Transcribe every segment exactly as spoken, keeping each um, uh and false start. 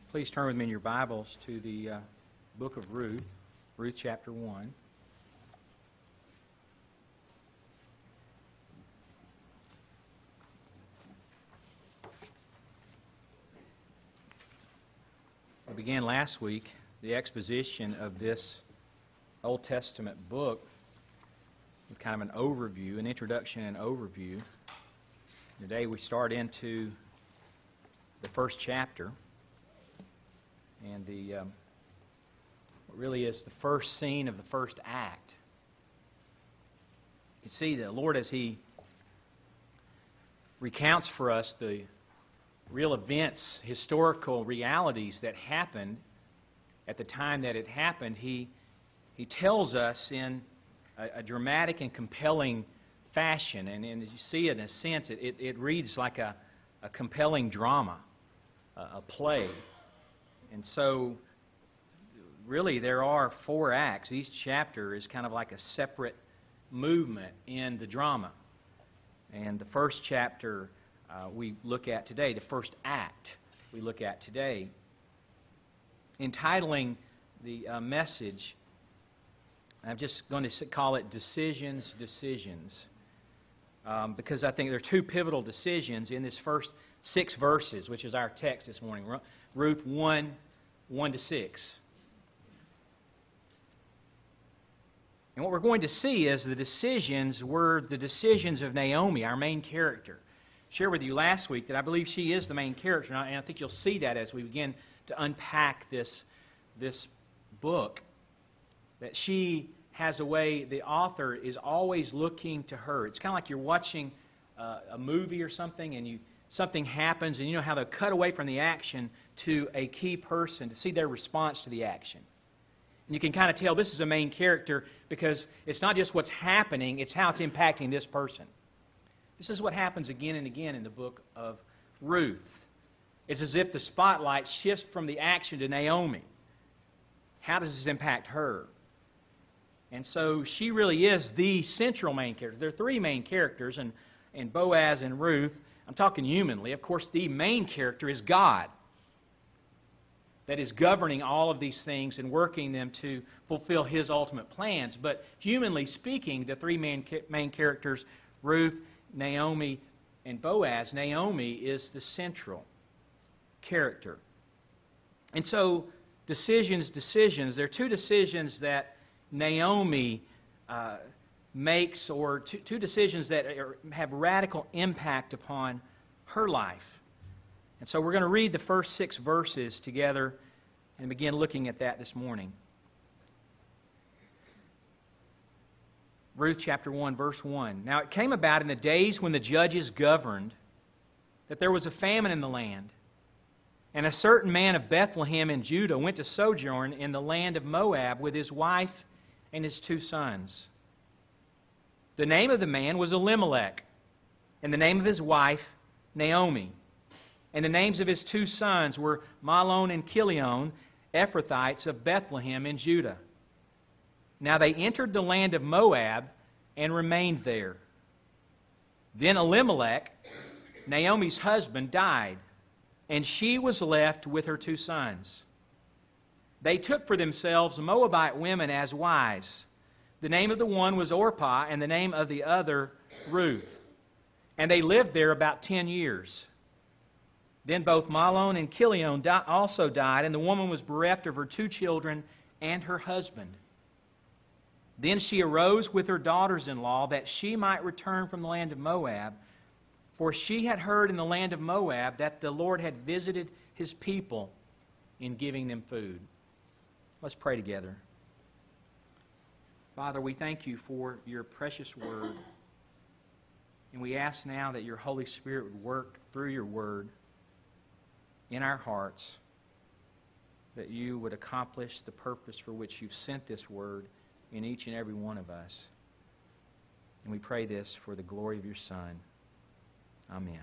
Please turn with me in your Bibles to the uh, book of Ruth, Ruth chapter one. We began last week the exposition of this Old Testament book with kind of an overview, an introduction and overview. Today we start into the first chapter, and the um, what really is the first scene of the first act. You see, the Lord, as He recounts for us the real events, historical realities that happened at the time that it happened, He He tells us in a, a dramatic and compelling fashion, and, and as you see it, in a sense, it, it, it reads like a, a compelling drama, a, a play. And so, really, there are four acts. Each chapter is kind of like a separate movement in the drama. And the first chapter uh, we look at today, the first act we look at today, entitling the uh, message, I'm just going to call it Decisions, Decisions. Um, because I think there are two pivotal decisions in this first six verses, which is our text this morning. Ruth one, one to six. And what we're going to see is the decisions were the decisions of Naomi, our main character. I shared with you last week that I believe she is the main character, and I think you'll see that as we begin to unpack this, this book, that she has a way, the author is always looking to her. It's kind of like you're watching uh, a movie or something, and you something happens, and you know how they'll cut away from the action to a key person to see their response to the action. And you can kind of tell this is a main character because it's not just what's happening, it's how it's impacting this person. This is what happens again and again in the book of Ruth. It's as if the spotlight shifts from the action to Naomi. How does this impact her? And so she really is the central main character. There are three main characters, and, and Boaz and Ruth. I'm talking humanly. Of course, the main character is God, that is governing all of these things and working them to fulfill His ultimate plans. But humanly speaking, the three main, main characters, Ruth, Naomi, and Boaz, Naomi is the central character. And so, decisions, decisions. There are two decisions that Naomi uh, makes, or two, two decisions that are, have radical impact upon her life. And so we're going to read the first six verses together and begin looking at that this morning. Ruth chapter one, verse one. Now it came about in the days when the judges governed that there was a famine in the land. And a certain man of Bethlehem in Judah went to sojourn in the land of Moab with his wife and his two sons. The name of the man was Elimelech, and the name of his wife Naomi. And the names of his two sons were Mahlon and Chilion, Ephrathites of Bethlehem in Judah. Now they entered the land of Moab and remained there. Then Elimelech, Naomi's husband, died, and she was left with her two sons. They took for themselves Moabite women as wives. The name of the one was Orpah, and the name of the other Ruth. And they lived there about ten years. Then both Mahlon and Chilion also died, and the woman was bereft of her two children and her husband. Then she arose with her daughters-in-law that she might return from the land of Moab, for she had heard in the land of Moab that the Lord had visited His people in giving them food. Let's pray together. Father, we thank You for Your precious Word. And we ask now that Your Holy Spirit would work through Your Word in our hearts, that You would accomplish the purpose for which You've sent this Word in each and every one of us. And we pray this for the glory of Your Son. Amen.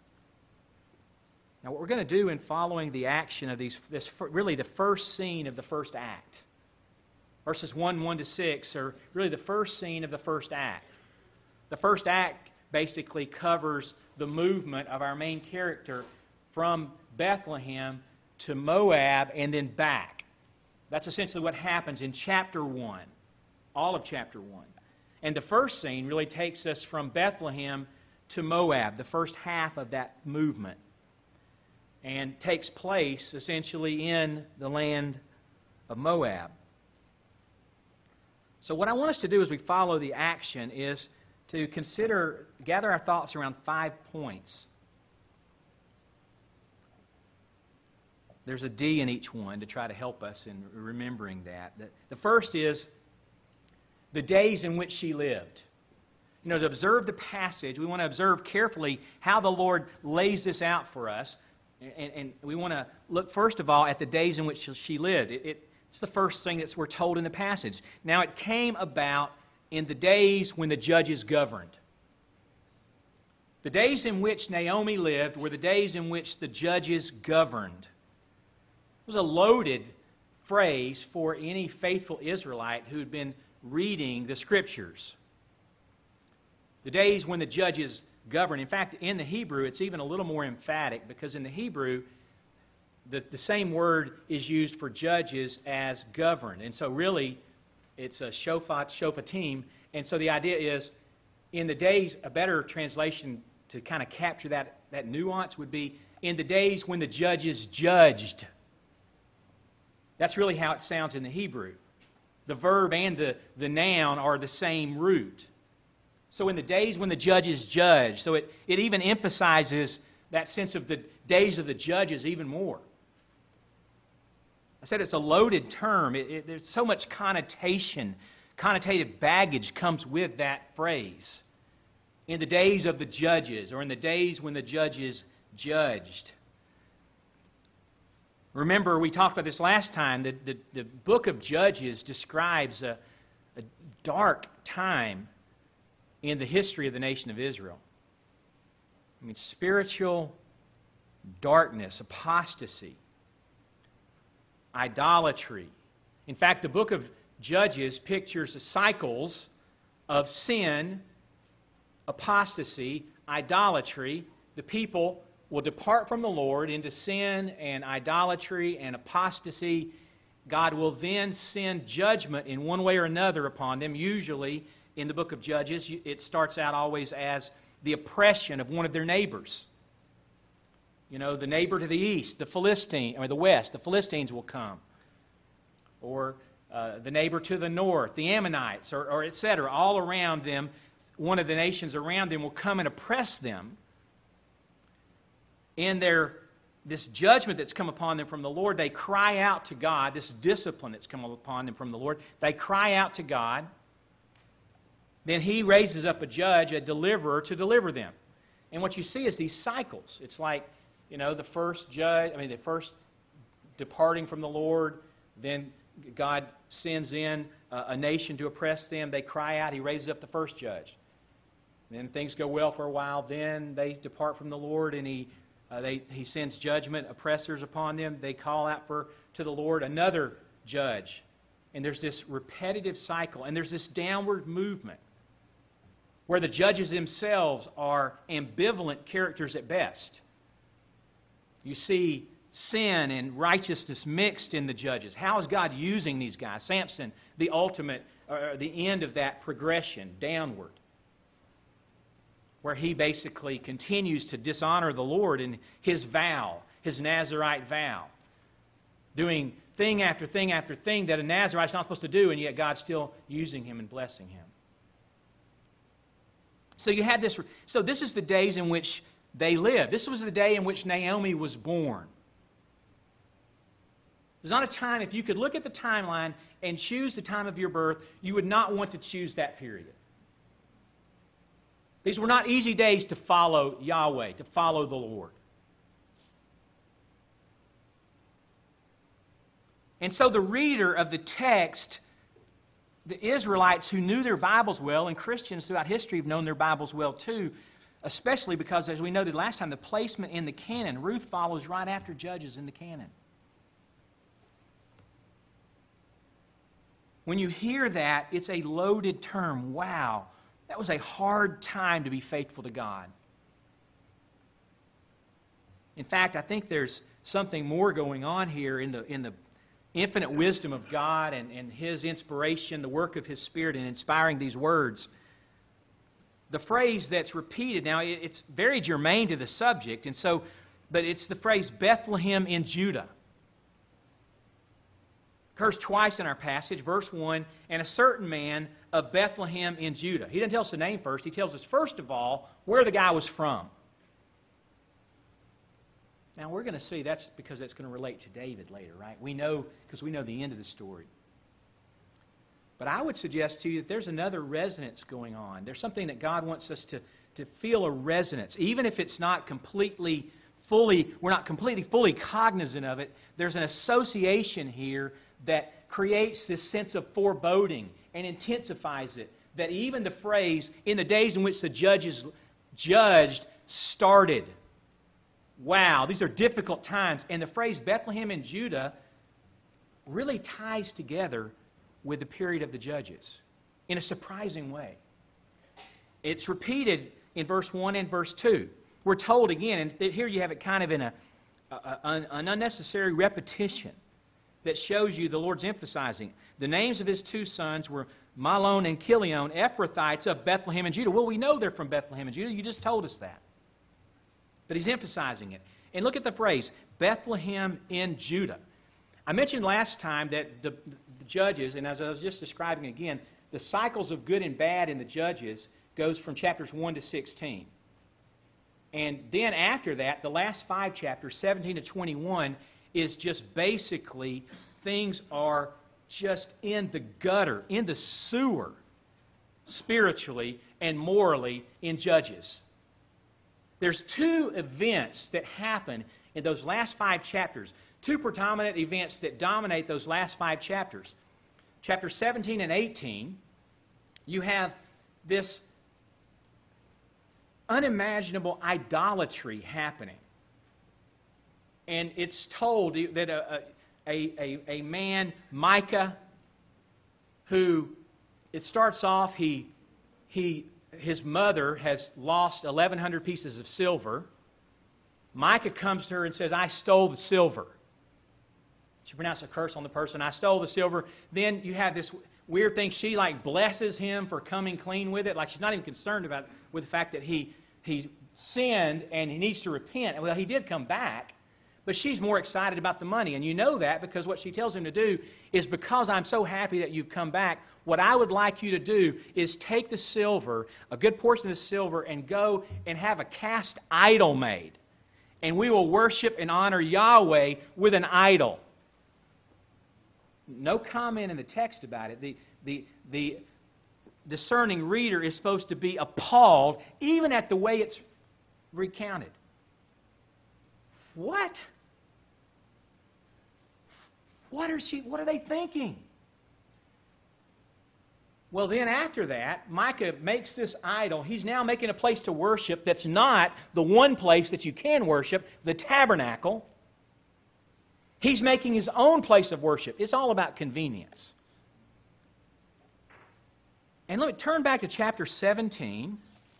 Now, what we're going to do in following the action of these, this really the first scene of the first act, verses one, one to six, are really the first scene of the first act. The first act basically covers the movement of our main character from Bethlehem to Moab and then back. That's essentially what happens in chapter one, all of chapter one. And the first scene really takes us from Bethlehem to Moab, the first half of that movement, and takes place essentially in the land of Moab. So what I want us to do as we follow the action is to consider, gather our thoughts around five points. There's a D in each one to try to help us in remembering that. The first is the days in which she lived. You know, to observe the passage, we want to observe carefully how the Lord lays this out for us. And, and we want to look, first of all, at the days in which she lived. It, it, it's the first thing that we're told in the passage. Now, it came about in the days when the judges governed. The days in which Naomi lived were the days in which the judges governed. It was a loaded phrase for any faithful Israelite who had been reading the Scriptures. The days when the judges governed. In fact, in the Hebrew, it's even a little more emphatic because in the Hebrew, the, the same word is used for judges as govern. And so really, it's a shofat, shofatim. And so the idea is, in the days, a better translation to kind of capture that, that nuance would be, in the days when the judges judged. That's really how it sounds in the Hebrew. The verb and the, the noun are the same root. So in the days when the judges judged, so it, it even emphasizes that sense of the days of the judges even more. I said it's a loaded term. It, it, there's so much connotation, connotative baggage comes with that phrase. In the days of the judges, or in the days when the judges judged. Remember, we talked about this last time, that the, the book of Judges describes a, a dark time in the history of the nation of Israel. I mean, spiritual darkness, apostasy, idolatry. In fact, the book of Judges pictures the cycles of sin, apostasy, idolatry. The people will depart from the Lord into sin and idolatry and apostasy. God will then send judgment in one way or another upon them. Usually, in the book of Judges, it starts out always as the oppression of one of their neighbors. You know, the neighbor to the east, the Philistine, or the west, the Philistines will come. Or uh, the neighbor to the north, the Ammonites, or, or et cetera. All around them, one of the nations around them will come and oppress them. In their this judgment that's come upon them from the Lord, they cry out to God. This discipline that's come upon them from the Lord, they cry out to God. Then He raises up a judge, a deliverer, to deliver them. And what you see is these cycles. It's like, you know, the first judge, I mean, the first departing from the Lord, then God sends in a, a nation to oppress them. They cry out. He raises up the first judge. Then things go well for a while. Then they depart from the Lord, and He uh, they, He sends judgment, oppressors upon them. They call out for to the Lord another judge. And there's this repetitive cycle, and there's this downward movement where the judges themselves are ambivalent characters at best. You see sin and righteousness mixed in the judges. How is God using these guys? Samson, the ultimate, or the end of that progression downward, where he basically continues to dishonor the Lord in his vow, his Nazirite vow, doing thing after thing after thing that a Nazirite's not supposed to do, and yet God's still using him and blessing him. So you had this. So this is the days in which they lived. This was the day in which Naomi was born. There's not a time, if you could look at the timeline and choose the time of your birth, you would not want to choose that period. These were not easy days to follow Yahweh, to follow the Lord. And so the reader of the text, the Israelites who knew their Bibles well, and Christians throughout history have known their Bibles well too, especially because, as we noted last time, the placement in the canon, Ruth follows right after Judges in the canon. When you hear that, it's a loaded term. Wow, that was a hard time to be faithful to God. In fact, I think there's something more going on here in the in the infinite wisdom of God and, and His inspiration, the work of His Spirit in inspiring these words. The phrase that's repeated, now it's very germane to the subject, and so, but it's the phrase Bethlehem in Judah. Occurs twice in our passage. Verse one, and a certain man of Bethlehem in Judah. He doesn't tell us the name first. He tells us, first of all, where the guy was from. Now, we're going to see that's because that's going to relate to David later, right? We know, because we know the end of the story. But I would suggest to you that there's another resonance going on. There's something that God wants us to, to feel a resonance. Even if it's not completely, fully, we're not completely, fully cognizant of it, there's an association here that creates this sense of foreboding and intensifies it. That even the phrase, in the days in which the judges judged, started. Wow, these are difficult times. And the phrase Bethlehem in Judah really ties together with the period of the judges in a surprising way. It's repeated in verse one and verse two. We're told again, and here you have it kind of in a, a, a an unnecessary repetition that shows you the Lord's emphasizing. The names of His two sons were Mahlon and Chilion, Ephrathites of Bethlehem and Judah. Well, we know they're from Bethlehem and Judah. You just told us that. But He's emphasizing it. And look at the phrase, Bethlehem in Judah. I mentioned last time that the, the judges, and as I was just describing again, the cycles of good and bad in the judges goes from chapters one to sixteen. And then after that, the last five chapters, seventeen to twenty-one, is just basically things are just in the gutter, in the sewer, spiritually and morally in Judges. There's two events that happen in those last five chapters. Two predominant events that dominate those last five chapters. Chapter seventeen and eighteen, you have this unimaginable idolatry happening. And it's told that a, a, a, a man, Micah, who, it starts off, he, he, his mother has lost eleven hundred pieces of silver. Micah comes to her and says, I stole the silver. She pronounced a curse on the person. I stole the silver. Then you have this weird thing. She like blesses him for coming clean with it. Like she's not even concerned about with the fact that he, he sinned and he needs to repent. Well, he did come back. But she's more excited about the money. And you know that because what she tells him to do is, because I'm so happy that you've come back, what I would like you to do is take the silver, a good portion of the silver, and go and have a cast idol made. And we will worship and honor Yahweh with an idol. No comment in the text about it. The, the, the discerning reader is supposed to be appalled even at the way it's recounted. What? What are she? What are they thinking? Well, then after that, Micah makes this idol. He's now making a place to worship that's not the one place that you can worship, the tabernacle. He's making his own place of worship. It's all about convenience. And let me turn back to chapter seventeen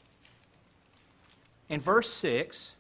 and verse six.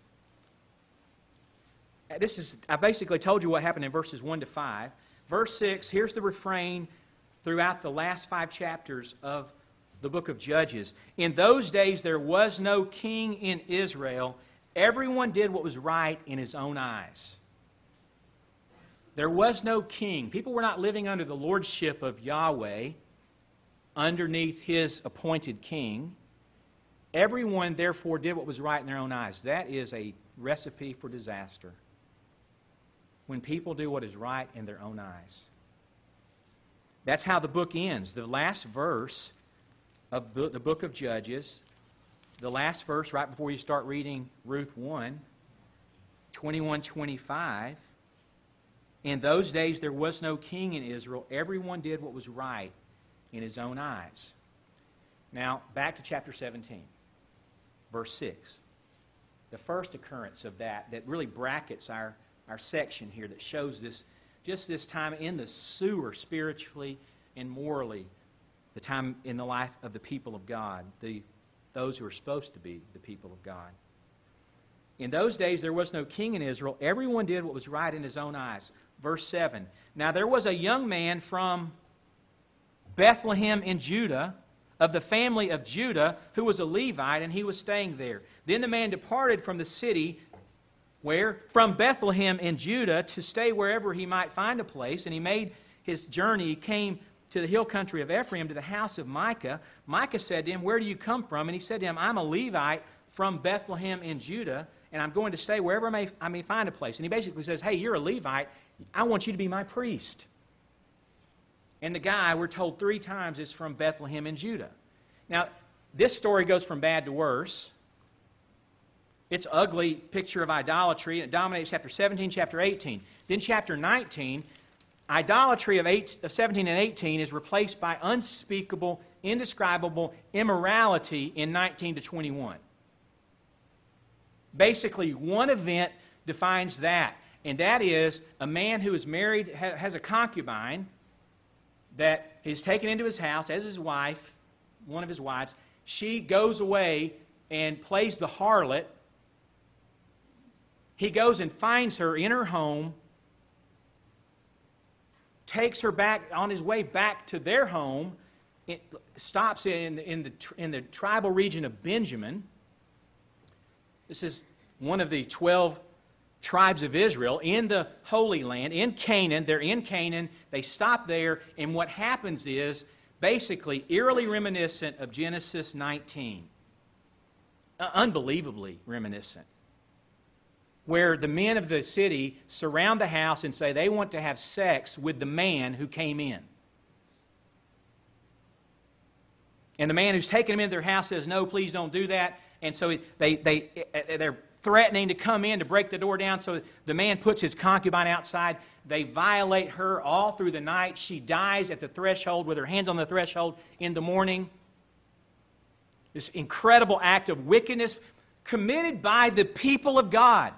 This is, I basically told you what happened in verses one to five. Verse six, here's the refrain throughout the last five chapters of the book of Judges. In those days there was no king in Israel. Everyone did what was right in his own eyes. There was no king. People were not living under the lordship of Yahweh, underneath His appointed king. Everyone, therefore, did what was right in their own eyes. That is a recipe for disaster. When people do what is right in their own eyes. That's how the book ends. The last verse of the book of Judges, the last verse right before you start reading Ruth one, twenty-one twenty-five. In those days there was no king in Israel. Everyone did what was right in his own eyes. Now, back to chapter seventeen, verse six. The first occurrence of that, that really brackets our Our section here that shows this, just this time in the sewer spiritually and morally, the time in the life of the people of God, the those who are supposed to be the people of God. In those days there was no king in Israel. Everyone did what was right in his own eyes. Verse seven. Now there was a young man from Bethlehem in Judah, of the family of Judah, who was a Levite, and he was staying there. Then the man departed from the city, where? From Bethlehem in Judah, to stay wherever he might find a place. And he made his journey. He came to the hill country of Ephraim, to the house of Micah. Micah said to him, "Where do you come from?" And he said to him, "I'm a Levite from Bethlehem in Judah, and I'm going to stay wherever I may, I may find a place." And he basically says, "Hey, you're a Levite. I want you to be my priest." And the guy, we're told three times, is from Bethlehem in Judah. Now, this story goes from bad to worse. It's an ugly picture of idolatry, and it dominates chapter seventeen, chapter eighteen. Then chapter nineteen, idolatry of, eight, of seventeen and eighteen is replaced by unspeakable, indescribable immorality in nineteen to twenty-one. Basically, one event defines that, and that is a man who is married, has a concubine that is taken into his house as his wife, one of his wives. She goes away and plays the harlot. He goes and finds her in her home, takes her back on his way back to their home, it stops in, in, the, in the tribal region of Benjamin. This is one of the twelve tribes of Israel in the Holy Land, in Canaan. They're in Canaan. They stop there, and what happens is basically eerily reminiscent of Genesis nineteen. Uh, unbelievably reminiscent. Where the men of the city surround the house and say they want to have sex with the man who came in. And the man who's taken them into their house says, "No, please don't do that." And so they, they, they're threatening to come in to break the door down. So the man puts his concubine outside. They violate her all through the night. She dies at the threshold with her hands on the threshold in the morning. This incredible act of wickedness committed by the people of God.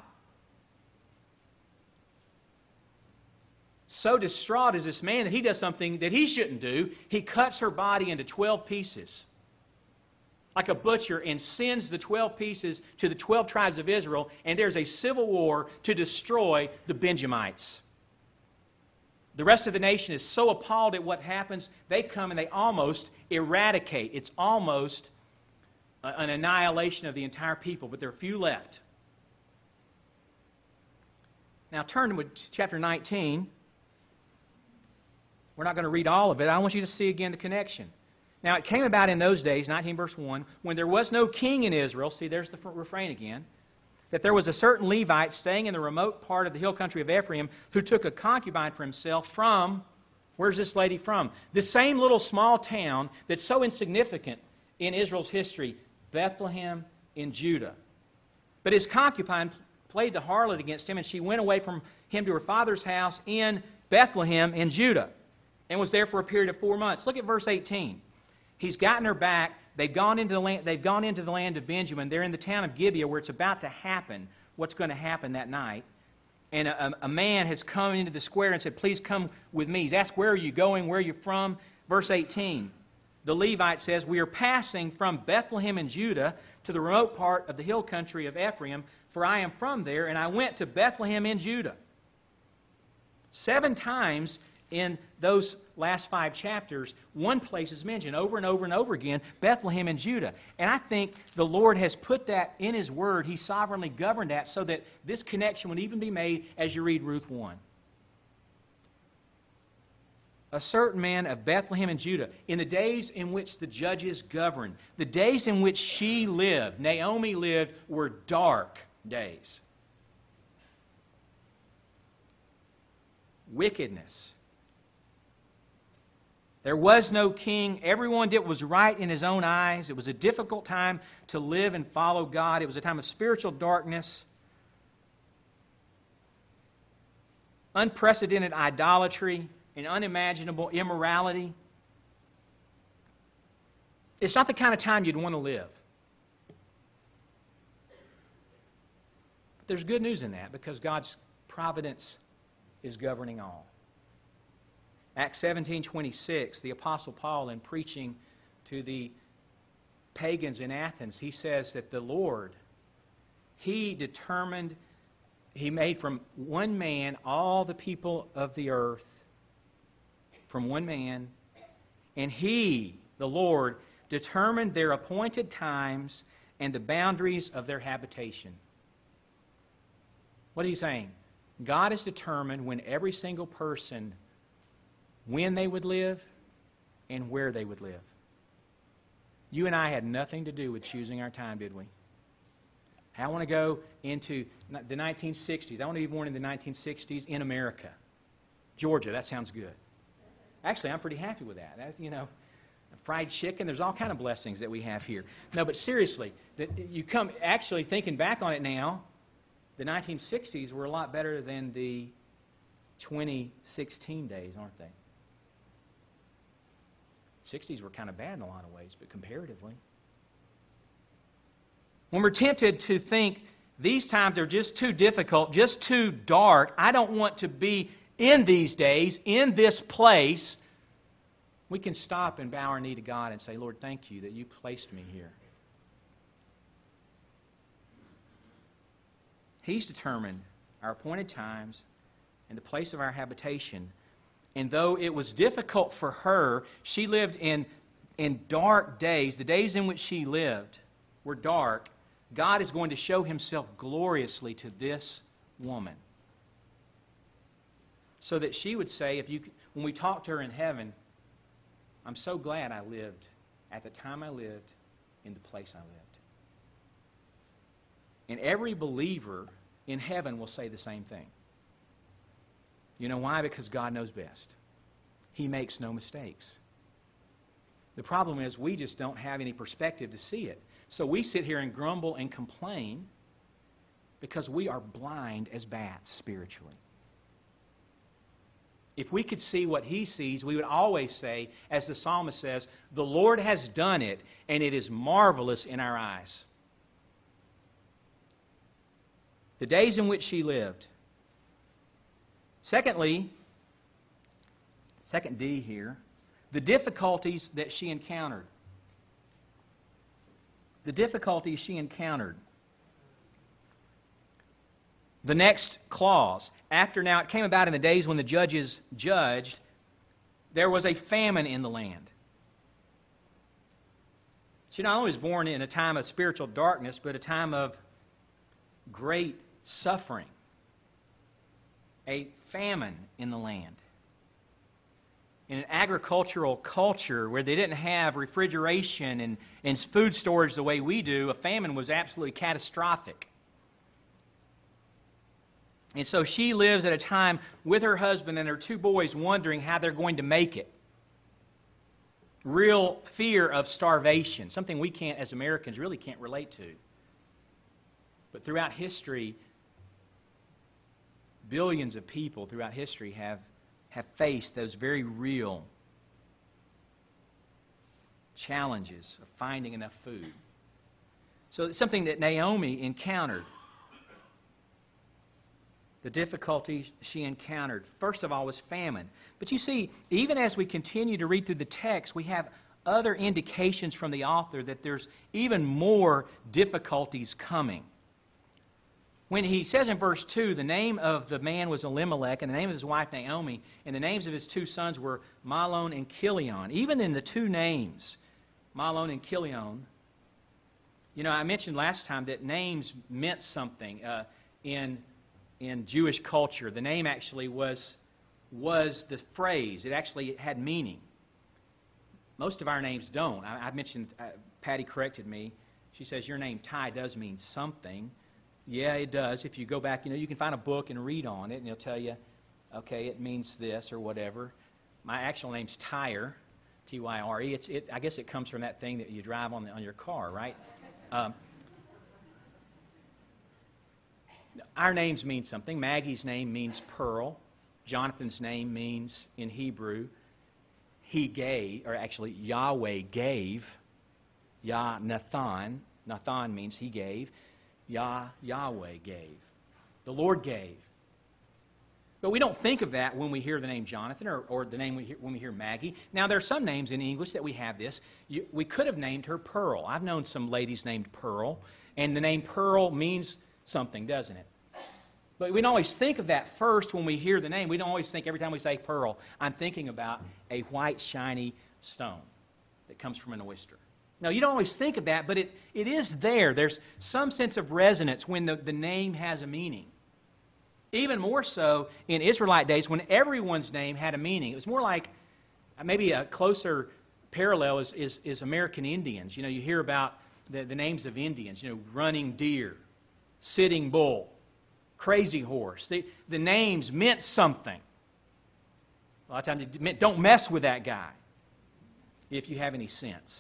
So distraught is this man that he does something that he shouldn't do. He cuts her body into twelve pieces, like a butcher, and sends the twelve pieces to the twelve tribes of Israel, and there's a civil war to destroy the Benjamites. The rest of the nation is so appalled at what happens, they come and they almost eradicate. It's almost an annihilation of the entire people, but there are few left. Now turn to chapter nineteen. We're not going to read all of it. I want you to see again the connection. Now it came about in those days, nineteen verse one, when there was no king in Israel, see there's the refrain again, that there was a certain Levite staying in the remote part of the hill country of Ephraim who took a concubine for himself from, where's this lady from? The same little small town that's so insignificant in Israel's history, Bethlehem in Judah. But his concubine played the harlot against him, and she went away from him to her father's house in Bethlehem in Judah, and was there for a period of four months. Look at verse eighteen. He's gotten her back. They've gone into the land, they've gone into the land of Benjamin. They're in the town of Gibeah where it's about to happen, what's going to happen that night. And a, a man has come into the square and said, "Please come with me." He's asked, "Where are you going? Where are you from?" Verse eighteen. The Levite says, "We are passing from Bethlehem in Judah to the remote part of the hill country of Ephraim, for I am from there, and I went to Bethlehem in Judah." Seven times in those last five chapters, one place is mentioned over and over and over again, Bethlehem in Judah. And I think the Lord has put that in His Word. He sovereignly governed that so that this connection would even be made as you read Ruth one. A certain man of Bethlehem in Judah, in the days in which the judges governed, the days in which she lived, Naomi lived, were dark days. Wickedness. There was no king. Everyone did what was right in his own eyes. It was a difficult time to live and follow God. It was a time of spiritual darkness, unprecedented idolatry, and unimaginable immorality. It's not the kind of time you'd want to live. But there's good news in that because God's providence is governing all. Acts seventeen twenty-six, the Apostle Paul, in preaching to the pagans in Athens, he says that the Lord, He determined, He made from one man all the people of the earth, from one man, and He, the Lord, determined their appointed times and the boundaries of their habitation. What is He saying? God has determined when every single person, when they would live and where they would live. You and I had nothing to do with choosing our time, did we? I want to go into the nineteen sixties. I want to be born in the nineteen sixties in America. Georgia, that sounds good. Actually, I'm pretty happy with that. That's, you know, fried chicken, there's all kind of blessings that we have here. No, but seriously, that you come actually thinking back on it now, the nineteen sixties were a lot better than the twenty sixteen days, aren't they? sixties were kind of bad in a lot of ways, but comparatively. When we're tempted to think these times are just too difficult, just too dark, I don't want to be in these days, in this place, we can stop and bow our knee to God and say, Lord, thank you that you placed me here. He's determined our appointed times and the place of our habitation. And though it was difficult for her, she lived in, in dark days. The days in which she lived were dark. God is going to show Himself gloriously to this woman. So that she would say, if you, when we talk to her in heaven, I'm so glad I lived at the time I lived in the place I lived. And every believer in heaven will say the same thing. You know why? Because God knows best. He makes no mistakes. The problem is we just don't have any perspective to see it. So we sit here and grumble and complain because we are blind as bats spiritually. If we could see what He sees, we would always say, as the psalmist says, the Lord has done it, and it is marvelous in our eyes. The days in which she lived. Secondly, second D here, the difficulties that she encountered. The difficulties she encountered. The next clause, after now it came about in the days when the judges judged, there was a famine in the land. She not only was born in a time of spiritual darkness, but a time of great suffering. A famine in the land. In an agricultural culture where they didn't have refrigeration and, and food storage the way we do, a famine was absolutely catastrophic. And so she lives at a time with her husband and her two boys wondering how they're going to make it. Real fear of starvation, something we can't, as Americans, really can't relate to. But throughout history, billions of people throughout history have, have faced those very real challenges of finding enough food. So it's something that Naomi encountered. The difficulty she encountered, first of all, was famine. But you see, even as we continue to read through the text, we have other indications from the author that there's even more difficulties coming. When he says in verse two, the name of the man was Elimelech, and the name of his wife Naomi, and the names of his two sons were Mahlon and Chilion. Even in the two names, Mahlon and Chilion, you know, I mentioned last time that names meant something uh, in in Jewish culture. The name actually was was the phrase. It actually had meaning. Most of our names don't. I, I mentioned, uh, Patty corrected me. She says, your name, Ty, does mean something. Yeah, it does. If you go back, you know, you can find a book and read on it, and it'll tell you, okay, it means this or whatever. My actual name's Tyre, T Y R E. It's, it, I guess it comes from that thing that you drive on, the, on your car, right? Um, our names mean something. Maggie's name means pearl. Jonathan's name means, in Hebrew, he gave, or actually Yahweh gave. Yah Nathan. Nathan means he gave. Yah, Yahweh gave. The Lord gave. But we don't think of that when we hear the name Jonathan or, or the name we hear, when we hear Maggie. Now, there are some names in English that we have this. You, we could have named her Pearl. I've known some ladies named Pearl. And the name Pearl means something, doesn't it? But we don't always think of that first when we hear the name. We don't always think every time we say pearl, I'm thinking about a white, shiny stone that comes from an oyster. No, you don't always think of that, but it, it is there. There's some sense of resonance when the, the name has a meaning. Even more so in Israelite days when everyone's name had a meaning. It was more like maybe a closer parallel is, is, is American Indians. You know, you hear about the, the names of Indians, you know, Running Deer, Sitting Bull, Crazy Horse. The, the names meant something. A lot of times it meant, don't mess with that guy, if you have any sense.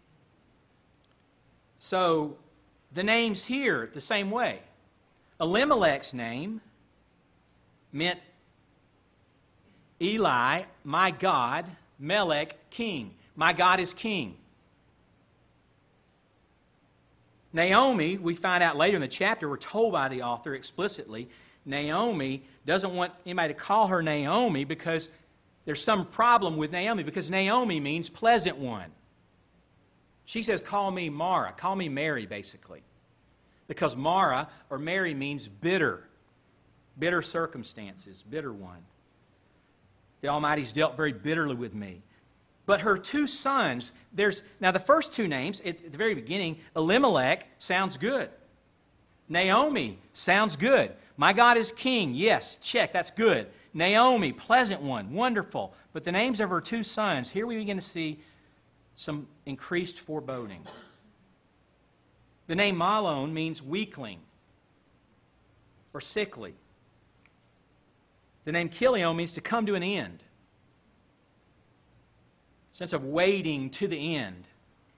So, the names here, the same way. Elimelech's name meant Eli, my God, Melech, king. My God is king. Naomi, we find out later in the chapter, we're told by the author explicitly, Naomi doesn't want anybody to call her Naomi because there's some problem with Naomi, because Naomi means pleasant one. She says, call me Mara, call me Mary, basically. Because Mara, or Mary, means bitter. Bitter circumstances, bitter one. The Almighty's dealt very bitterly with me. But her two sons, there's now the first two names, at the very beginning, Elimelech sounds good. Naomi sounds good. My God is king. Yes, check, that's good. Naomi, pleasant one, wonderful. But the names of her two sons, here we begin to see some increased foreboding. The name Mahlon means weakling or sickly. The name Chilion means to come to an end. Sense of waiting to the end.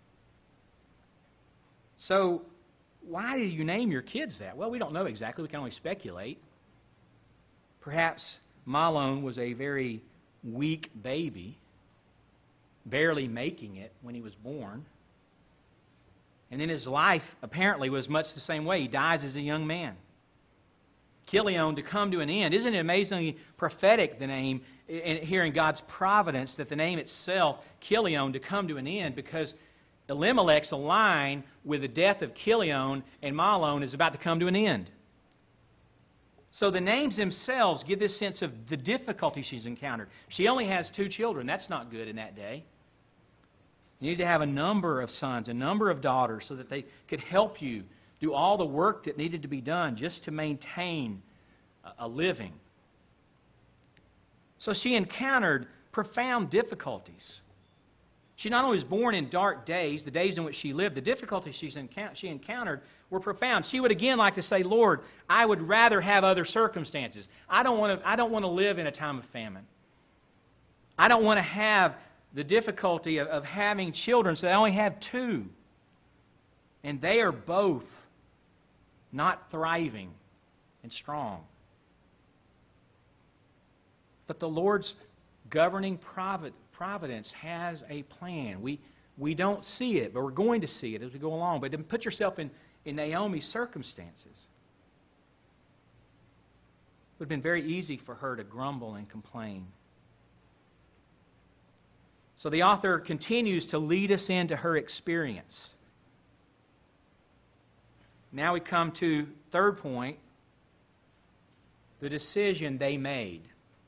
So, why do you name your kids that? Well, we don't know exactly. We can only speculate. Perhaps Mahlon was a very weak baby, barely making it when he was born. And then his life apparently was much the same way. He dies as a young man. Chilion, to come to an end. Isn't it amazingly prophetic, the name, here in God's providence, that the name itself, Chilion, to come to an end, because Elimelech's line with the death of Chilion and Mahlon is about to come to an end. So the names themselves give this sense of the difficulty she's encountered. She only has two children. That's not good in that day. You need to have a number of sons, a number of daughters, so that they could help you do all the work that needed to be done just to maintain a living. So she encountered profound difficulties. She not only was born in dark days, the days in which she lived, the difficulties she's encou- she encountered were profound. She would again like to say, Lord, I would rather have other circumstances. I don't want to, I don't want to live in a time of famine. I don't want to have the difficulty of, of having children, so I only have two. And they are both not thriving and strong. But the Lord's governing providence has a plan. We, we don't see it, but we're going to see it as we go along. But then put yourself in, in Naomi's circumstances. It would have been very easy for her to grumble and complain. So the author continues to lead us into her experience. Now we come to third point, the decision they made.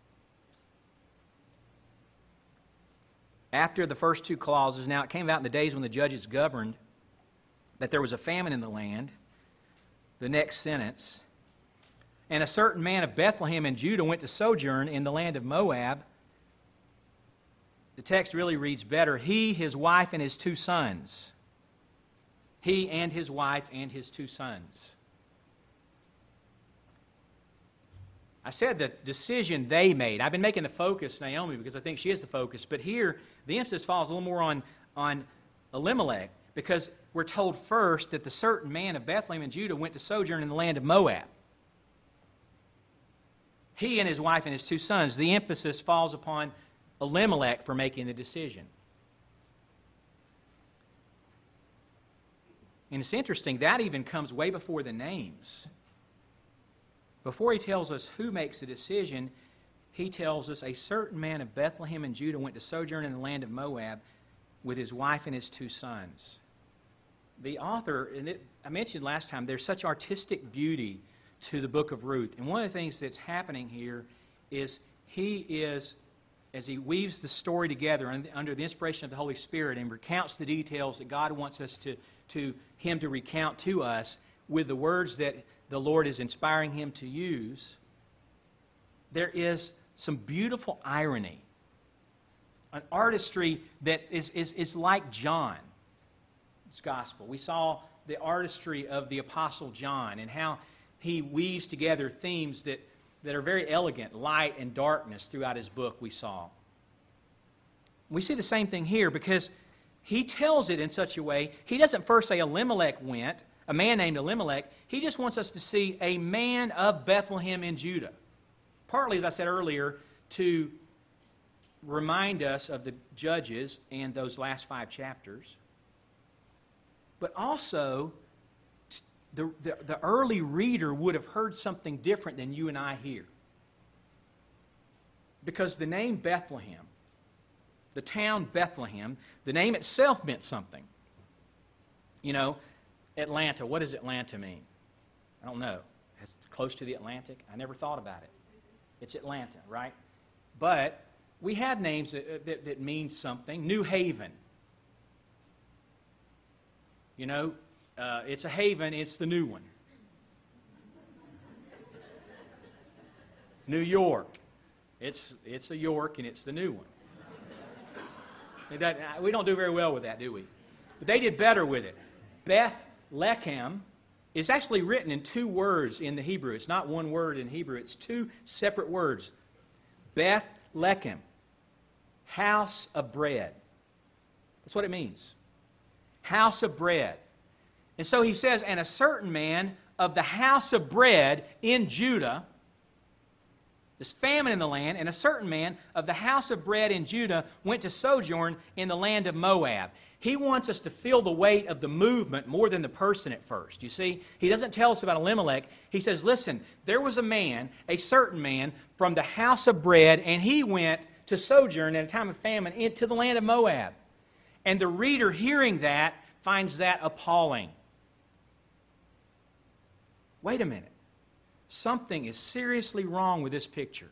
After the first two clauses, now it came out in the days when the judges governed that there was a famine in the land. The next sentence, and a certain man of Bethlehem in Judah went to sojourn in the land of Moab. The text really reads better, he, his wife, and his two sons. He and his wife and his two sons. I said the decision they made. I've been making the focus Naomi because I think she is the focus. But here, the emphasis falls a little more on, on Elimelech, because we're told first that the certain man of Bethlehem in Judah went to sojourn in the land of Moab. He and his wife and his two sons. The emphasis falls upon Elimelech for making the decision. And it's interesting, that even comes way before the names. Before he tells us who makes the decision, he tells us a certain man of Bethlehem in Judah went to sojourn in the land of Moab with his wife and his two sons. the author, and it, I mentioned last time, there's such artistic beauty to the book of Ruth. And one of the things that's happening here is he is, as he weaves the story together under the inspiration of the Holy Spirit and recounts the details that God wants us to, to him to recount to us with the words that the Lord is inspiring him to use, there is some beautiful irony, an artistry that is, is, is like John's gospel. We saw the artistry of the Apostle John and how he weaves together themes that, that are very elegant, light and darkness throughout his book we saw. We see the same thing here because he tells it in such a way, he doesn't first say Elimelech went, a man named Elimelech. He just wants us to see a man of Bethlehem in Judah. Partly, as I said earlier, to remind us of the Judges and those last five chapters. But also, the, the, the early reader would have heard something different than you and I hear. Because the name Bethlehem, the town Bethlehem, the name itself meant something. You know, Atlanta, what does Atlanta mean? I don't know. It's close to the Atlantic? I never thought about it. It's Atlanta, right? But we have names that, that, that mean something. New Haven. You know, uh, it's a haven, it's the new one. New York. It's, it's a York and it's the new one. It doesn't, we don't do very well with that, do we? But they did better with it. Beth-Lechem is actually written in two words in the Hebrew. It's not one word in Hebrew. It's two separate words. Beth-Lechem, house of bread. That's what it means. House of bread. And so he says, and a certain man of the house of bread in Judah, there's famine in the land, and a certain man of the house of bread in Judah went to sojourn in the land of Moab. He wants us to feel the weight of the movement more than the person at first. You see, he doesn't tell us about Elimelech. He says, listen, there was a man, a certain man, from the house of bread, and he went to sojourn at a time of famine into the land of Moab. And the reader hearing that finds that appalling. Wait a minute. Something is seriously wrong with this picture.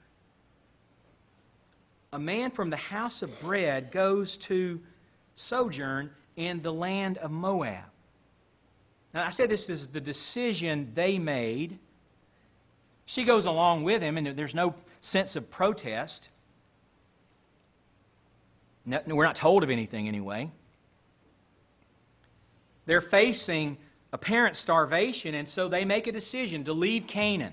A man from the house of bread goes to sojourn in the land of Moab. Now, I said this is the decision they made. She goes along with him, and there's no sense of protest. No, we're not told of anything anyway. They're facing apparent starvation, and so they make a decision to leave Canaan,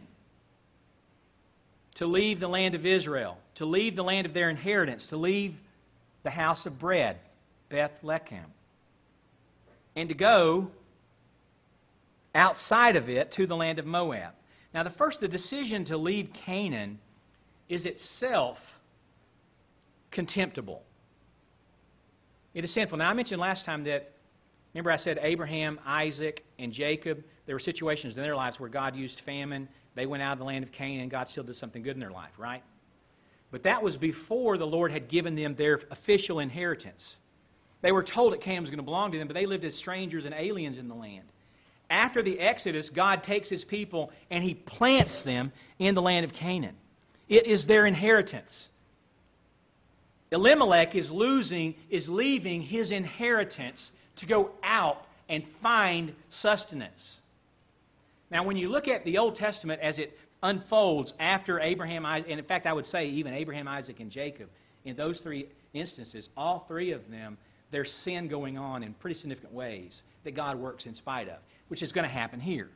to leave the land of Israel, to leave the land of their inheritance, to leave the house of bread, Beth-Lechem, and to go outside of it to the land of Moab. Now, the first, the decision to leave Canaan is itself contemptible. It is sinful. Now, I mentioned last time that, remember I said Abraham, Isaac, and Jacob, there were situations in their lives where God used famine. They went out of the land of Canaan, and God still did something good in their life, right? But that was before the Lord had given them their official inheritance. They were told that Canaan was going to belong to them, but they lived as strangers and aliens in the land. After the Exodus, God takes His people and He plants them in the land of Canaan. It is their inheritance. Elimelech is losing, is leaving his inheritance to go out and find sustenance. Now, when you look at the Old Testament as it unfolds after Abraham, Isaac, and in fact, I would say even Abraham, Isaac, and Jacob, in those three instances, all three of them, there's sin going on in pretty significant ways that God works in spite of, which is going to happen here.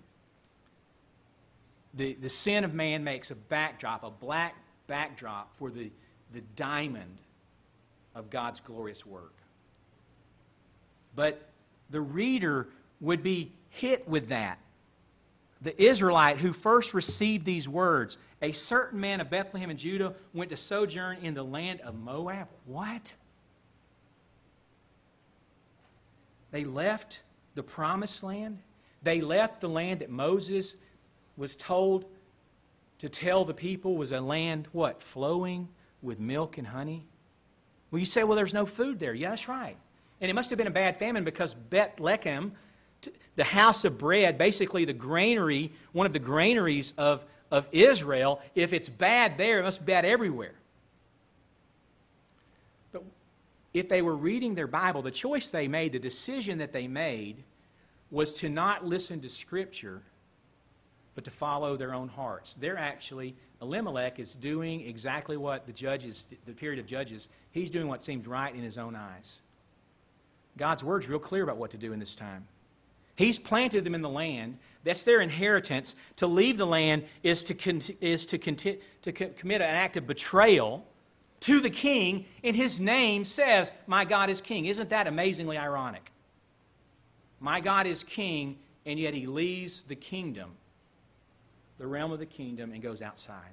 The, the sin of man makes a backdrop, a black backdrop for the, the diamond of God's glorious work. But the reader would be hit with that. The Israelite who first received these words, a certain man of Bethlehem in Judah went to sojourn in the land of Moab. What? They left the promised land. They left the land that Moses was told to tell the people was a land, what, flowing with milk and honey. Well, you say, well, there's no food there. Yeah, that's right. And it must have been a bad famine because Beth-Lechem, the house of bread, basically the granary, one of the granaries of, of Israel. If it's bad there, it must be bad everywhere. But if they were reading their Bible, the choice they made, the decision that they made, was to not listen to Scripture, but to follow their own hearts. They're actually, Elimelech is doing exactly what the judges, the period of Judges, he's doing what seemed right in his own eyes. God's Word's real clear about what to do in this time. He's planted them in the land. That's their inheritance. To leave the land is to, con- is to, conti- to co- commit an act of betrayal to the king, and his name says, "My God is king." Isn't that amazingly ironic? My God is king, and yet he leaves the kingdom, the realm of the kingdom, and goes outside.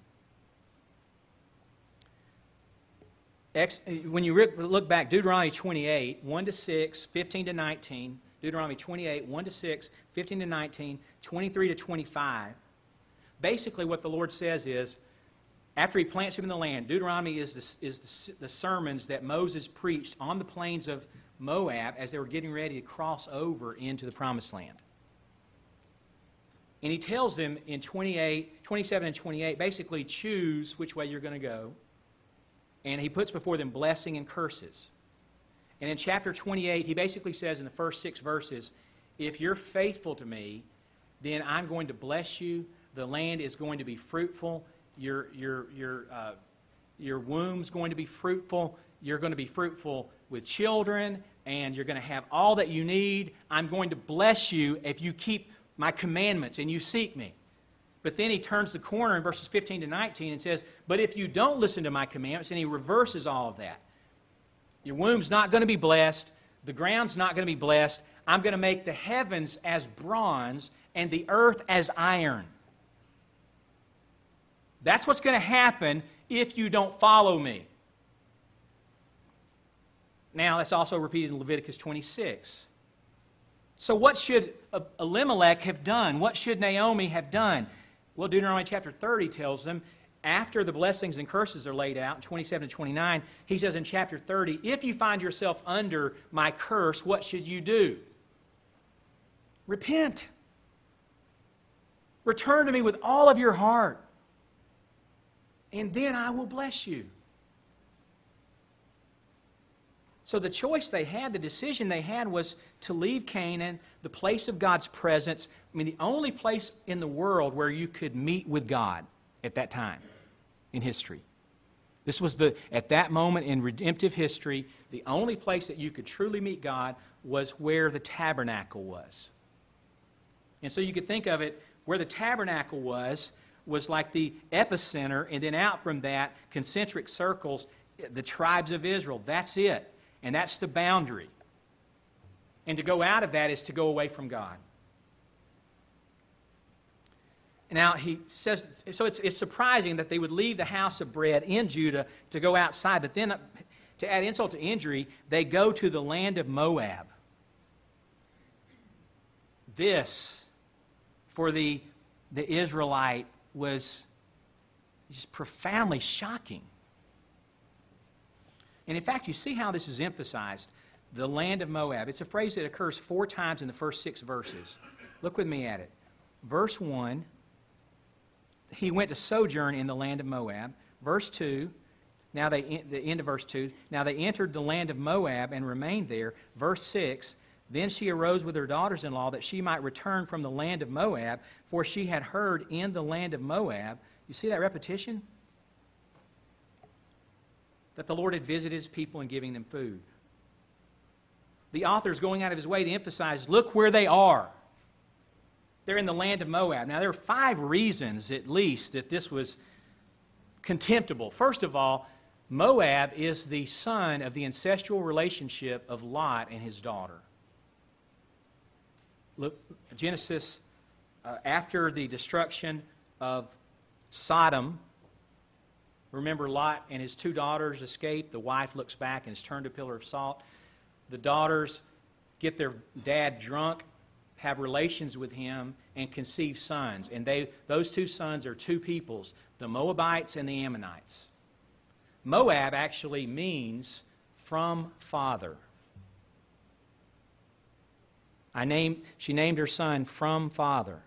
Ex- when you re- look back, Deuteronomy twenty-eight, one to six, fifteen to nineteen, Deuteronomy twenty-eight, one to six, fifteen to nineteen, twenty-three to twenty-five. Basically what the Lord says is, after He plants him in the land, Deuteronomy is, the, is the, the sermons that Moses preached on the plains of Moab as they were getting ready to cross over into the Promised Land. And He tells them in twenty-eight, twenty-seven and twenty-eight, basically choose which way you're going to go. And He puts before them blessing and curses. And in chapter twenty-eight, He basically says in the first six verses, if you're faithful to Me, then I'm going to bless you. The land is going to be fruitful. Your, your, your, uh, your womb's going to be fruitful. You're going to be fruitful with children, and you're going to have all that you need. I'm going to bless you if you keep My commandments and you seek Me. But then He turns the corner in verses fifteen to nineteen and says, but if you don't listen to My commandments, and He reverses all of that. Your womb's not going to be blessed. The ground's not going to be blessed. I'm going to make the heavens as bronze and the earth as iron. That's what's going to happen if you don't follow Me. Now, that's also repeated in Leviticus twenty-six. So what should Elimelech have done? What should Naomi have done? Well, Deuteronomy chapter thirty tells them, after the blessings and curses are laid out, in twenty-seven and twenty-nine, he says in chapter thirty, if you find yourself under My curse, what should you do? Repent. Return to Me with all of your heart, and then I will bless you. So the choice they had, the decision they had was to leave Canaan, the place of God's presence. I mean, the only place in the world where you could meet with God at that time in history. This was the, at that moment in redemptive history, the only place that you could truly meet God was where the tabernacle was. And so you could think of it, where the tabernacle was, was like the epicenter, and then out from that, concentric circles, the tribes of Israel. That's it. And that's the boundary. And to go out of that is to go away from God. Now, he says, so it's, it's surprising that they would leave the house of bread in Judah to go outside. But then, to add insult to injury, they go to the land of Moab. This, for the, the Israelite, was just profoundly shocking. And in fact, you see how this is emphasized. The land of Moab. It's a phrase that occurs four times in the first six verses. Look with me at it. Verse one, he went to sojourn in the land of Moab. Verse two, now they, the end of verse two, now they entered the land of Moab and remained there. Verse six, then she arose with her daughters-in-law that she might return from the land of Moab, for she had heard in the land of Moab. You see that repetition? That the Lord had visited His people and giving them food. The author is going out of his way to emphasize, look where they are. They're in the land of Moab. Now, there are five reasons, at least, that this was contemptible. First of all, Moab is the son of the ancestral relationship of Lot and his daughter. Look, Genesis, uh, after the destruction of Sodom, remember, Lot and his two daughters escape. The wife looks back and is turned to a pillar of salt. The daughters get their dad drunk, have relations with him, and conceive sons. And they, those two sons are two peoples, the Moabites and the Ammonites. Moab actually means from father. I named, she named her son From Father.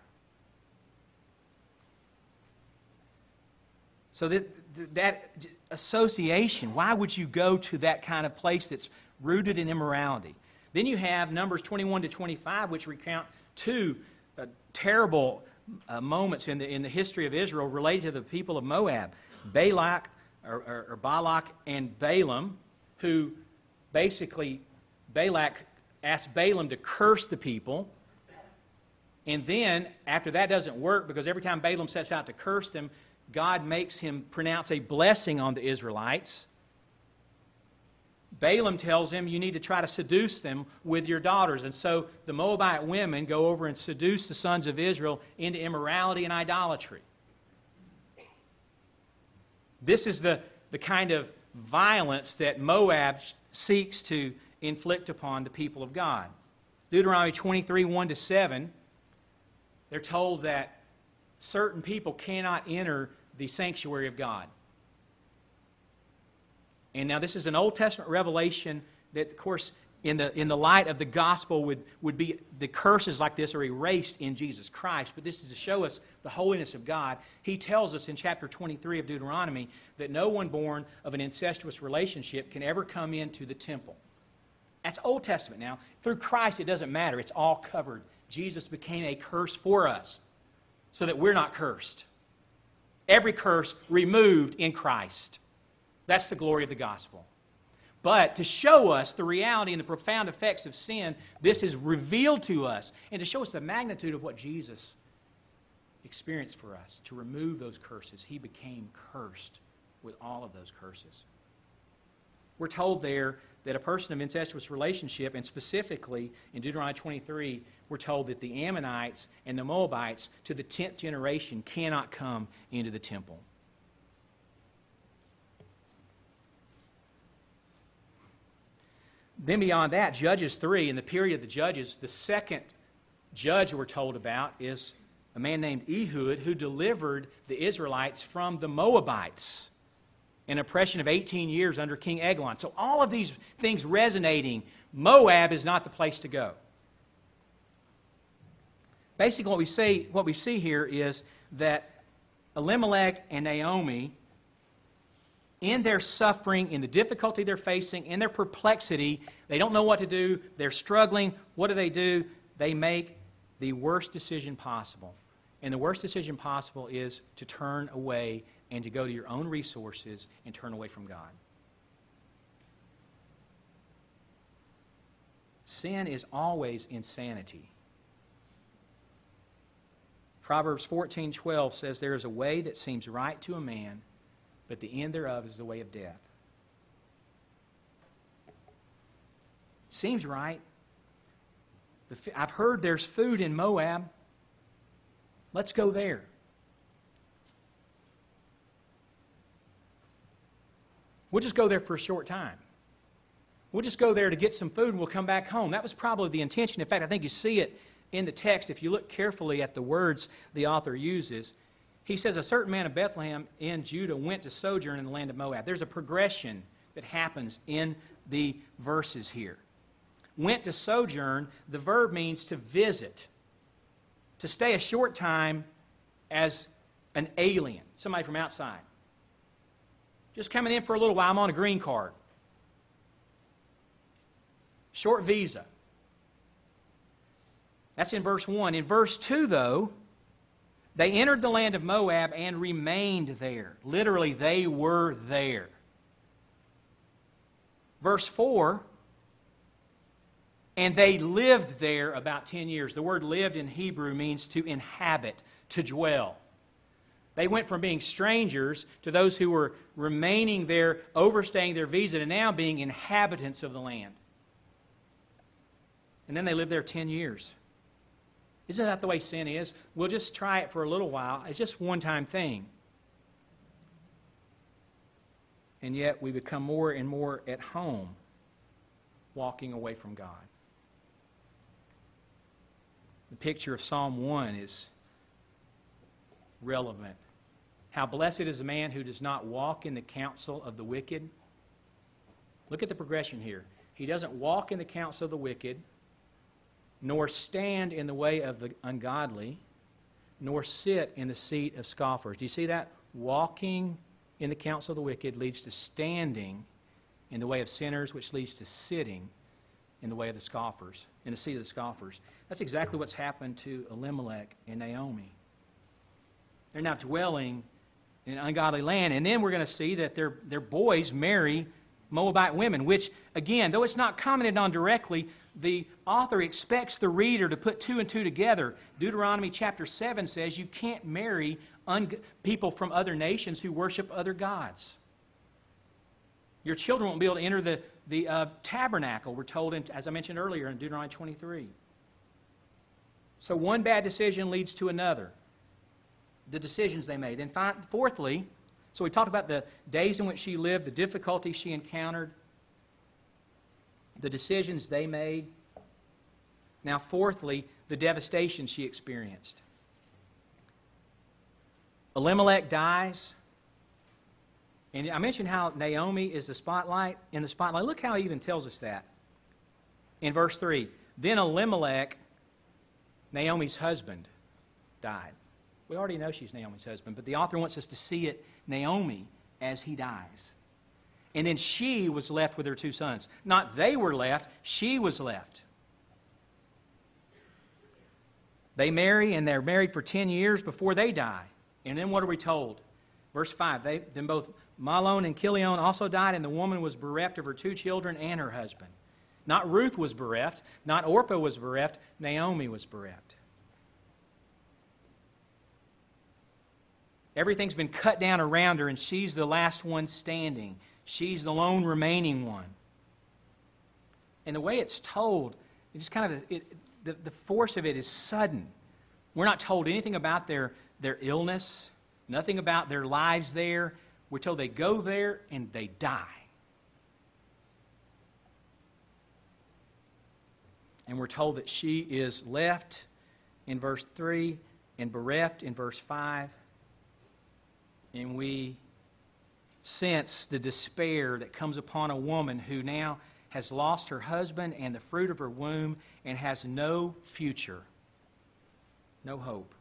So that, that association, why would you go to that kind of place that's rooted in immorality? Then you have Numbers twenty-one to twenty-five, which recount two uh, terrible uh, moments in the in the history of Israel related to the people of Moab, Balak or, or, or Balak and Balaam, who basically Balak asked Balaam to curse the people, and then after that doesn't work, because every time Balaam sets out to curse them, God makes him pronounce a blessing on the Israelites. Balaam tells him, you need to try to seduce them with your daughters. And so the Moabite women go over and seduce the sons of Israel into immorality and idolatry. This is the, the kind of violence that Moab seeks to inflict upon the people of God. Deuteronomy twenty-three, one to seven, they're told that certain people cannot enter the sanctuary of God. And now this is an Old Testament revelation that, of course, in the in the light of the gospel would, would be, the curses like this are erased in Jesus Christ. But this is to show us the holiness of God. He tells us in chapter twenty-three of Deuteronomy that no one born of an incestuous relationship can ever come into the temple. That's Old Testament now. Through Christ it doesn't matter. It's all covered. Jesus became a curse for us so that we're not cursed. Every curse removed in Christ. That's the glory of the gospel. But to show us the reality and the profound effects of sin, this is revealed to us. And to show us the magnitude of what Jesus experienced for us, to remove those curses. He became cursed with all of those curses. We're told there that a person of incestuous relationship, and specifically in Deuteronomy twenty-three, we're told that the Ammonites and the Moabites to the tenth generation cannot come into the temple. Then beyond that, Judges three, in the period of the Judges, the second judge we're told about is a man named Ehud, who delivered the Israelites from the Moabites, an oppression of eighteen years under King Eglon. So all of these things resonating, Moab is not the place to go. Basically what we see, what we see here is that Elimelech and Naomi, in their suffering, in the difficulty they're facing, in their perplexity, they don't know what to do, they're struggling. What do they do? They make the worst decision possible. And the worst decision possible is to turn away and to go to your own resources and turn away from God. Sin is always insanity. Proverbs fourteen twelve says, there is a way that seems right to a man, but the end thereof is the way of death. Seems right. I've heard there's food in Moab. Let's go there. We'll just go there for a short time. We'll just go there to get some food and we'll come back home. That was probably the intention. In fact, I think you see it in the text. If you look carefully at the words the author uses, he says, a certain man of Bethlehem in Judah went to sojourn in the land of Moab. There's a progression that happens in the verses here. Went to sojourn, the verb means to visit, to stay a short time as an alien, somebody from outside. Just coming in for a little while, I'm on a green card. Short visa. That's in verse one. In verse two, though, they entered the land of Moab and remained there. Literally, they were there. Verse four, and they lived there about ten years. The word lived in Hebrew means to inhabit, to dwell. They went from being strangers to those who were remaining there, overstaying their visa, to now being inhabitants of the land. And then they lived there ten years. Isn't that the way sin is? We'll just try it for a little while. It's just a one-time thing. And yet we become more and more at home, walking away from God. The picture of Psalm one is relevant. How blessed is the man who does not walk in the counsel of the wicked. Look at the progression here. He doesn't walk in the counsel of the wicked. nor stand in the way of the ungodly, nor sit in the seat of scoffers. Do you see that? Walking in the counsel of the wicked leads to standing in the way of sinners, which leads to sitting in the way of the scoffers, in the seat of the scoffers. That's exactly what's happened to Elimelech and Naomi. They're now dwelling in an ungodly land. And then we're going to see that their, their boys marry Moabite women, which, again, though it's not commented on directly, the author expects the reader to put two and two together. Deuteronomy chapter seven says you can't marry un- people from other nations who worship other gods. Your children won't be able to enter the, the uh, tabernacle, we're told, in, as I mentioned earlier, in Deuteronomy twenty-three. So one bad decision leads to another. The decisions they made. And fi- fourthly, so we talked about the days in which she lived, the difficulties she encountered, the decisions they made. Now, fourthly, the devastation she experienced. Elimelech dies. And I mentioned how Naomi is the spotlight in the spotlight. Look how he even tells us that. In verse three, then Elimelech, Naomi's husband, died. We already know she's Naomi's husband, but the author wants us to see it, Naomi, as he dies. And then she was left with her two sons. Not they were left, she was left. They marry, and they're married for ten years before they die. And then what are we told? Verse five, they, then both Mahlon and Chilion also died, and the woman was bereft of her two children and her husband. Not Ruth was bereft, not Orpah was bereft, Naomi was bereft. Everything's been cut down around her, and she's the last one standing. She's the lone remaining one. And the way it's told, it just kind of it, the, the force of it is sudden. We're not told anything about their, their illness, nothing about their lives there. We're told they go there and they die. And we're told that she is left in verse three and bereft in verse five. And we sense the despair that comes upon a woman who now has lost her husband and the fruit of her womb and has no future, no hope.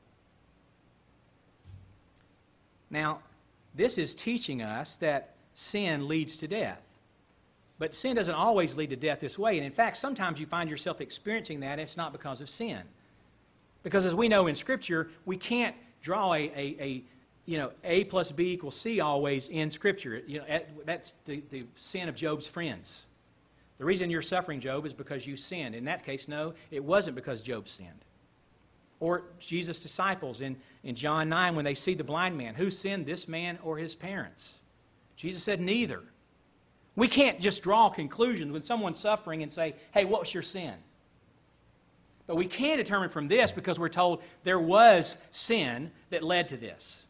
Now, this is teaching us that sin leads to death. But sin doesn't always lead to death this way. And in fact, sometimes you find yourself experiencing that, and it's not because of sin. Because as we know in Scripture, we can't draw a, a, a you know, A plus B equals C always in Scripture. You know, that's the, the sin of Job's friends. The reason you're suffering, Job, is because you sinned. In that case, no, it wasn't because Job sinned. Or Jesus' disciples in, in John nine, when they see the blind man, who sinned, this man or his parents? Jesus said neither. We can't just draw conclusions when someone's suffering and say, hey, what was your sin? But we can determine from this, because we're told there was sin that led to this.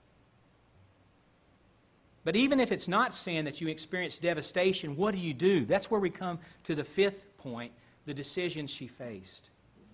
But even if it's not sin that you experience devastation, what do you do? That's where we come to the fifth point, the decisions she faced.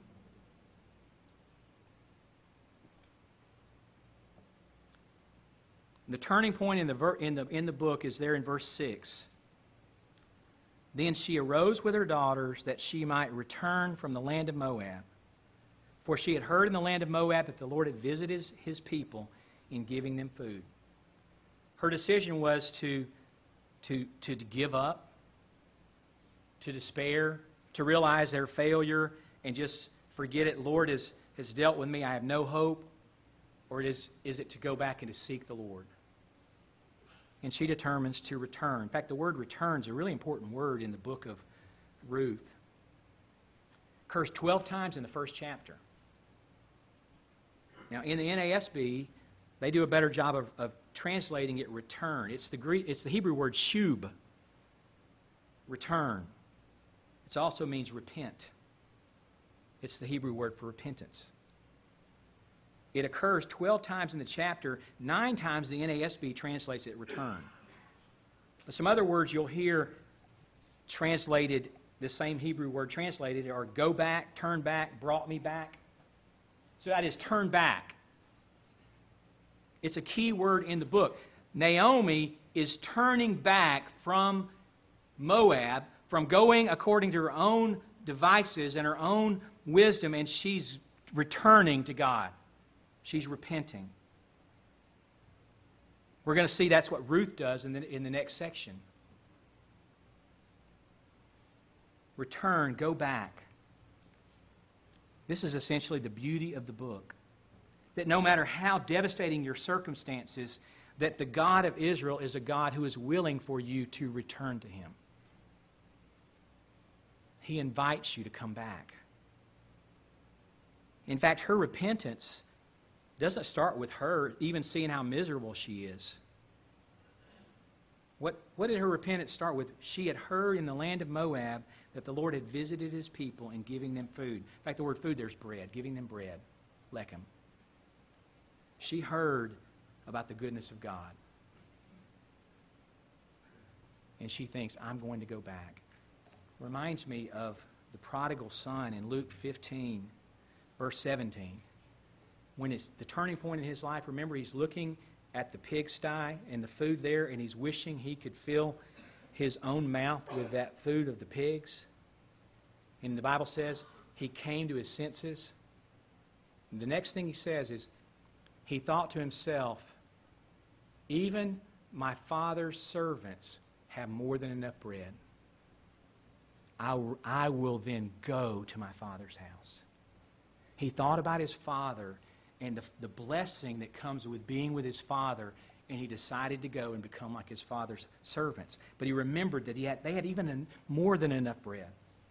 The turning point in the, ver- in the, in the book is there in verse six. Then she arose with her daughters that she might return from the land of Moab. For she had heard in the land of Moab that the Lord had visited his, his people in giving them food. Her decision was to, to, to give up, to despair, to realize their failure and just forget it. Lord has, has dealt with me. I have no hope. Or it is, is it to go back and to seek the Lord? And she determines to return. In fact, the word return is a really important word in the book of Ruth. It occurs twelve times in the first chapter. Now, in the N A S B, they do a better job of, of translating it return. It's the Greek, it's the Hebrew word shub, return. It also means repent. It's the Hebrew word for repentance. It occurs twelve times in the chapter. Nine times the N A S B translates it return. But some other words you'll hear translated, the same Hebrew word translated, are go back, turn back, brought me back. So that is turn back. It's a key word in the book. Naomi is turning back from Moab, from going according to her own devices and her own wisdom, and she's returning to God. She's repenting. We're going to see that's what Ruth does in the, in the next section. Return, go back. This is essentially the beauty of the book. That no matter how devastating your circumstances, that the God of Israel is a God who is willing for you to return to Him. He invites you to come back. In fact, her repentance doesn't start with her even seeing how miserable she is. What, what did her repentance start with? She had heard in the land of Moab that the Lord had visited His people in giving them food. In fact, the word food, there's bread, giving them bread, lechem. She heard about the goodness of God. And she thinks, I'm going to go back. Reminds me of the prodigal son in Luke fifteen, verse seventeen. When it's the turning point in his life, remember he's looking at the pigsty and the food there, and he's wishing he could fill his own mouth with that food of the pigs. And the Bible says he came to his senses. And the next thing he says is, he thought to himself, even my father's servants have more than enough bread. I, I will then go to my father's house. He thought about his father and the, the blessing that comes with being with his father, and he decided to go and become like his father's servants. But he remembered that he had, they had even more than enough bread.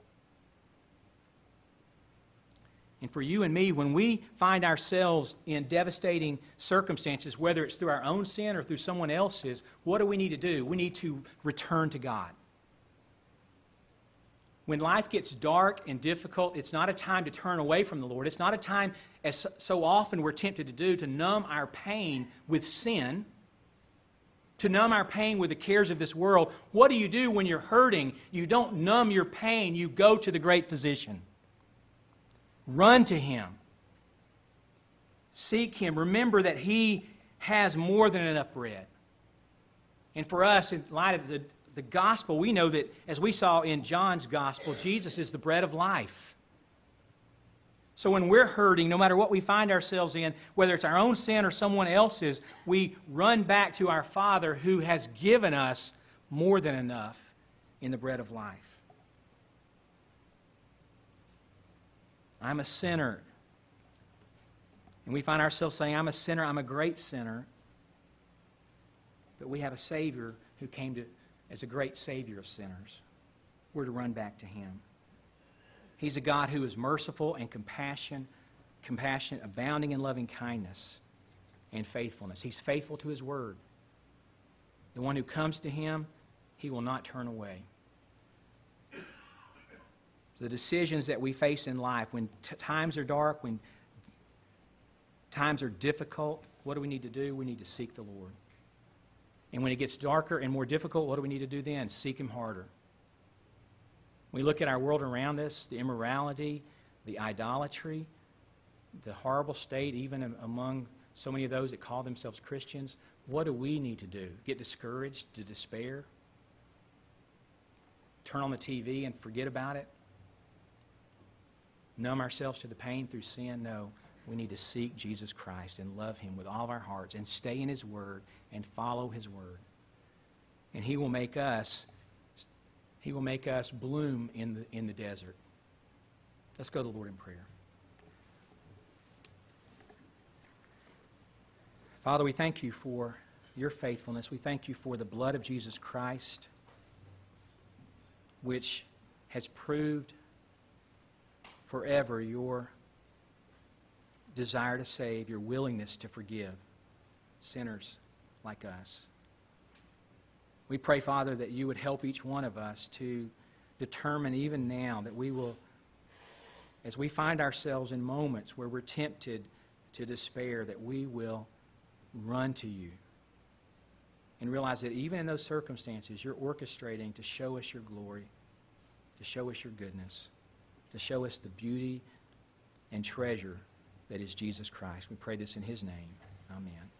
And for you and me, when we find ourselves in devastating circumstances, whether it's through our own sin or through someone else's, what do we need to do? We need to return to God. When life gets dark and difficult, it's not a time to turn away from the Lord. It's not a time, as so often we're tempted to do, to numb our pain with sin, to numb our pain with the cares of this world. What do you do when you're hurting? You don't numb your pain. You go to the great physician. Run to Him. Seek Him. Remember that He has more than enough bread. And for us, in light of the The gospel, we know that, as we saw in John's gospel, Jesus is the bread of life. So when we're hurting, no matter what we find ourselves in, whether it's our own sin or someone else's, we run back to our Father who has given us more than enough in the bread of life. I'm a sinner. And we find ourselves saying, I'm a sinner, I'm a great sinner. But we have a Savior who came to as a great Savior of sinners. We're to run back to Him. He's a God who is merciful and compassion, compassionate, abounding in loving kindness and faithfulness. He's faithful to His Word. The one who comes to Him, He will not turn away. The decisions that we face in life, when t- times are dark, when times are difficult, what do we need to do? We need to seek the Lord. And when it gets darker and more difficult, what do we need to do then? Seek Him harder. We look at our world around us, the immorality, the idolatry, the horrible state, even among so many of those that call themselves Christians. What do we need to do? Get discouraged, to despair? Turn on the T V and forget about it? Numb ourselves to the pain through sin? No. We need to seek Jesus Christ and love Him with all of our hearts and stay in His Word and follow His Word. And He will make us He will make us bloom in the in the desert. Let's go to the Lord in prayer. Father, we thank You for Your faithfulness. We thank You for the blood of Jesus Christ, which has proved forever Your desire to save, Your willingness to forgive sinners like us. We pray, Father, that You would help each one of us to determine even now that we will, as we find ourselves in moments where we're tempted to despair, that we will run to You and realize that even in those circumstances, You're orchestrating to show us Your glory, to show us Your goodness, to show us the beauty and treasure that is Jesus Christ. We pray this in His name. Amen.